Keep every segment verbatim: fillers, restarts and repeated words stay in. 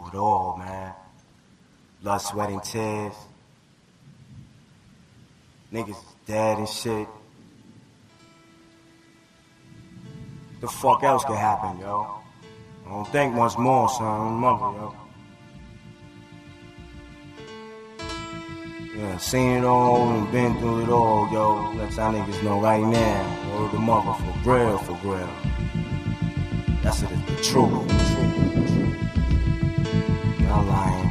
it all, man. Blood, sweat, and tears. Niggas is dead and shit. The fuck else could happen, yo? I don't think much more, son. Remember, yo. Yeah, seen it all and been through it all, yo. Let y'all niggas know right now. Word the mother for real, for real. That's it, the truth. Y'all lying.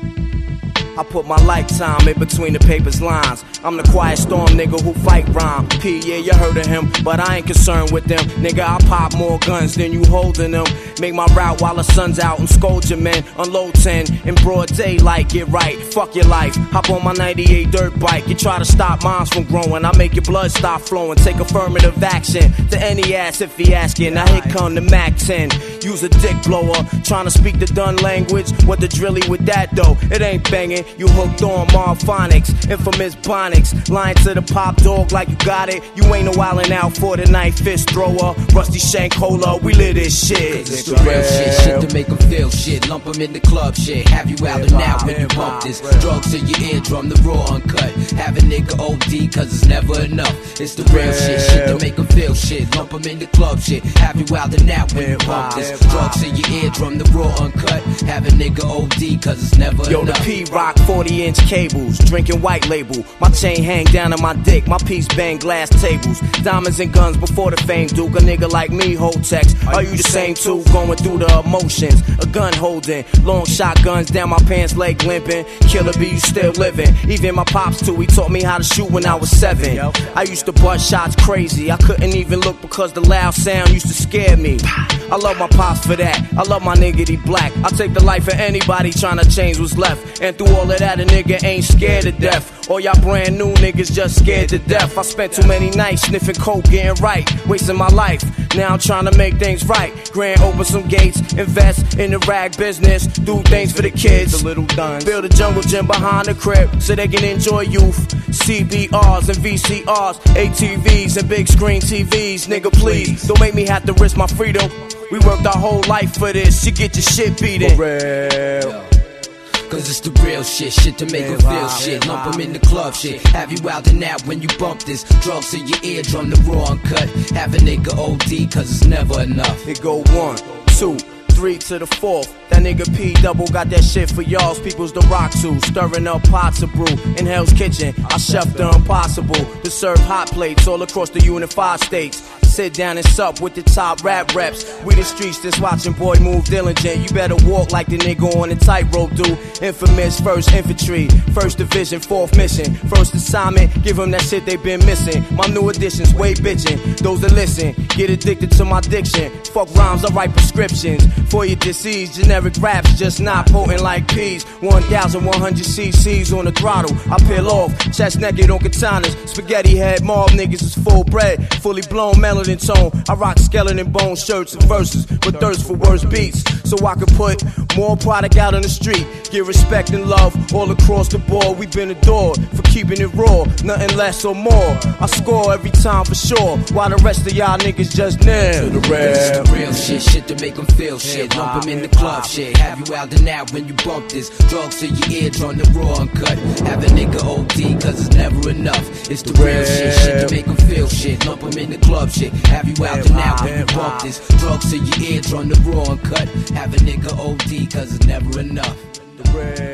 I put my lifetime in between the paper's lines. I'm the quiet storm nigga who fight rhyme. P, yeah, you heard of him, but I ain't concerned with them. Nigga, I pop more guns than you holding them. Make my route while the sun's out and scold your men. Unload ten in broad daylight, get right. Fuck your life. Hop on my ninety-eight dirt bike. You try to stop mines from growing. I make your blood stop flowing. Take affirmative action to any ass if he asking. Now here come the Mac ten. Use a dick blower. Trying to speak the done language. What the drilly with that though? It ain't banging. You hooked on Marphonics, infamous Bonics. Lying to the pop dog like you got it. You ain't no wildin' out for the night. Fist thrower, Rusty Shank Cola. We lit this shit. It's the real shit, shit to make them feel shit. Lump them in the club shit. Have you out and out when you bump this. Drugs in your eardrum, the raw uncut. Have a nigga O D cause it's never enough. It's the real shit, shit to make them feel shit. Lump them in the club shit. Have you out and out when you bump this. Drugs in your eardrum, the raw uncut. Have a nigga O D cause it's never Yo, enough. Yo, the P-Rock forty inch cables, drinking white label. My chain hang down on my dick, my piece bang glass tables. Diamonds and guns before the fame, Duke. A nigga like me hold text. Are you the same too? Going through the emotions, a gun holding, long shotguns down my pants leg limping. Killer B, you still living. Even my pops too, he taught me how to shoot when I was seven. I used to bust shots crazy, I couldn't even look because the loud sound used to scare me. I love my pops for that, I love my nigga, he black. I take the life of anybody trying to change what's left. And through all of that, a nigga ain't scared to death. All y'all brand new niggas just scared to death. I spent too many nights sniffing coke, getting right, wasting my life. Now I'm trying to make things right. Grand open some gates, invest in the rag business, do things for the kids. The little duns. Build a jungle gym behind the crib so they can enjoy youth. C B Rs and V C Rs, A T Vs and big screen T Vs. Nigga, please don't make me have to risk my freedom. We worked our whole life for this. You get your shit beaten. For real. Cause it's the real shit, shit to make them feel shit. Lump them in the club shit. Have you out and out when you bump this. Drugs in your eardrum, the raw uncut. Have a nigga O D cause it's never enough. It go one, two, three to the fourth. That nigga P double got that shit for y'all's peoples to rock to. Stirring up pots of brew in Hell's Kitchen. I chef the impossible to serve hot plates all across the unified states. Sit down and sup with the top rap reps. We the streets that's watching boy move diligent. You better walk like the nigga on the tightrope do. Infamous first infantry, first division, fourth mission. First assignment, give them that shit they been missing. My new additions, way bitchin'. Those that listen, get addicted to my diction. Fuck rhymes, I write prescriptions. For your disease, generic raps just not potent like peas. one thousand one hundred cc's on the throttle. I peel off, chest naked on katanas. Spaghetti head, mob niggas is full bred. Fully blown melody tone. I rock skeleton bone shirts and verses, but thirst for worse beats, so I can put more product out on the street. Get respect and love all across the board. We've been adored for keeping it raw, nothing less or more. I score every time for sure, while the rest of y'all niggas just nail to the This is the real shit, shit to make them feel shit. Lump them in the club shit. Have you out and out when you bump this. Drugs in your eardrum, the raw uncut. Have a nigga O D cause it's never enough. It's the real shit, shit to make them feel shit. Lump them in the club shit. Have you out and out when you bump this. Drugs in your eardrum, the raw uncut. Have a nigga O D cause it's never enough. The